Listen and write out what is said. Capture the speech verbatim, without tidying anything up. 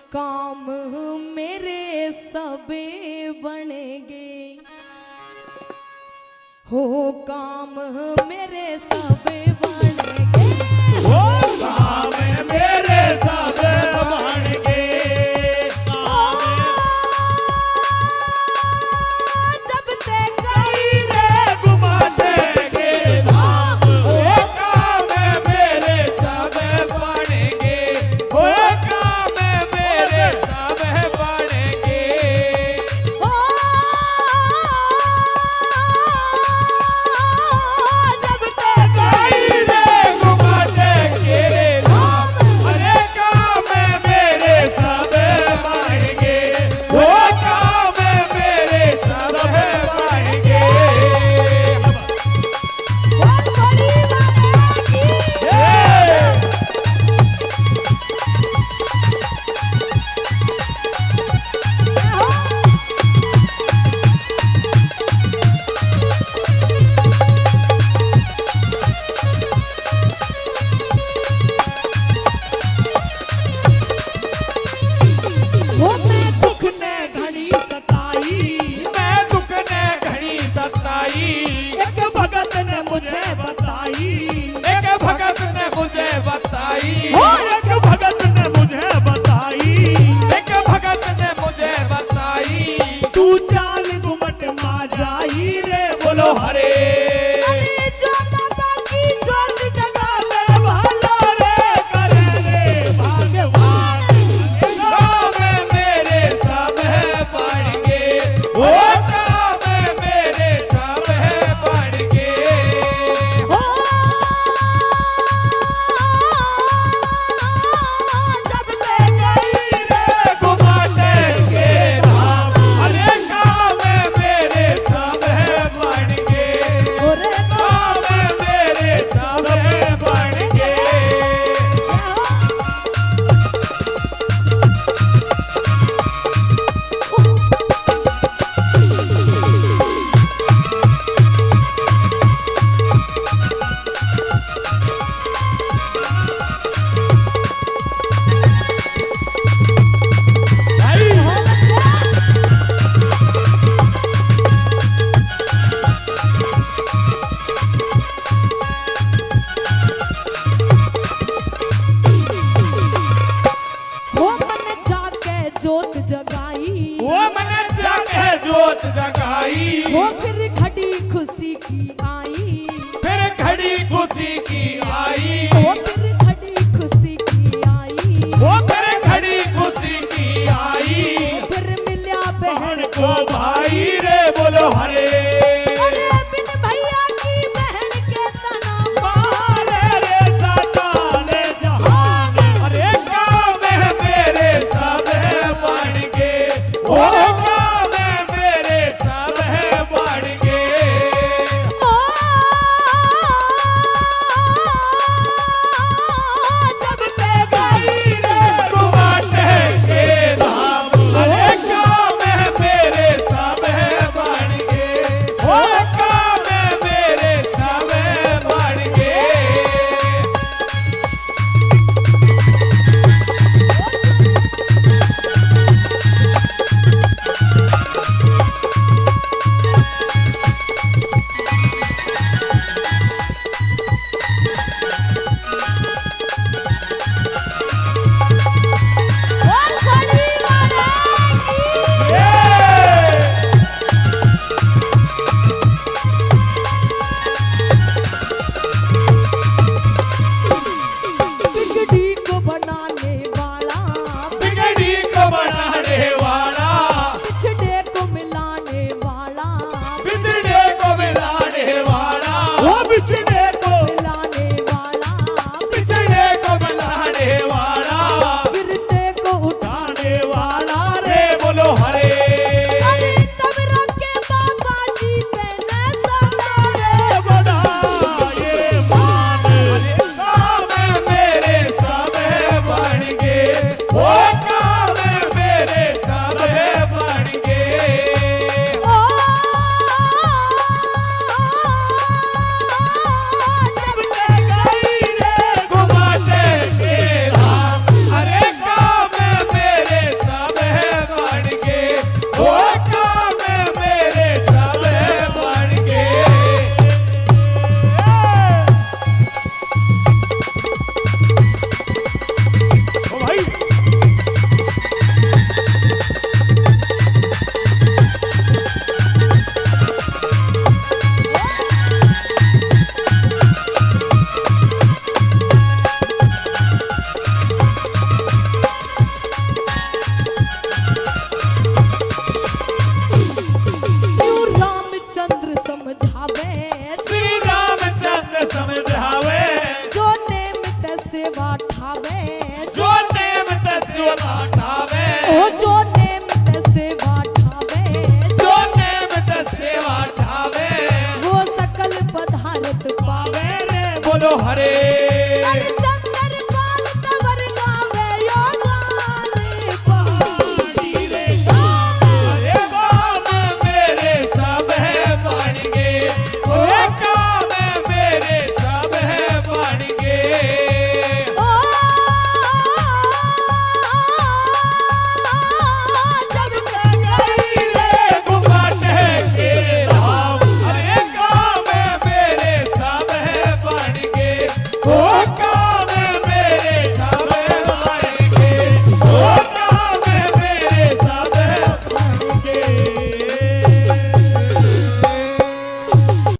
काम मेरे सबे बनेंगे, हो काम मेरे सबे बनेंगे, हो काम मेरे सबे बनेंगे। जब ते कई रे घुमा देंगे धाम, हो काम मेरे सबे बनेंगे, हो काम मेरे सबे बनेंगे। हो जब ते कई रे घुमा देंगे धाम, अरे काम मेरे सबे बनेंगे, हो काम मेरे सबे बनेंगे। बहुत बड़ी बात है वो मैं दुख ने घड़ी सताई, मैं दुख ने घड़ी सताई, एक भगत ने मुझे बताई, एक भगत ने मुझे बताई, हो एक भगत ने मुझे बताई, एक भगत ने मुझे बताई। तू चाल घुमट मा जाई रे बोलो हरे, अरे जो बाबा की जोत जगा मैं भालो रे करे रे भगवान, काम मेरे सब बनेंगे, वो काम मेरे सब बनेंगे। हो जब ते कई रे घुमा देंगे धाम, अरे काम मेरे सब बनेंगे, और काम मेरे सब बनेंगे। हो मन जाके जोत जगाई, वो मन जाके जोत जगाई, हो फिर खड़ी खुशी की आई, फिर घड़ी खुशी की आई,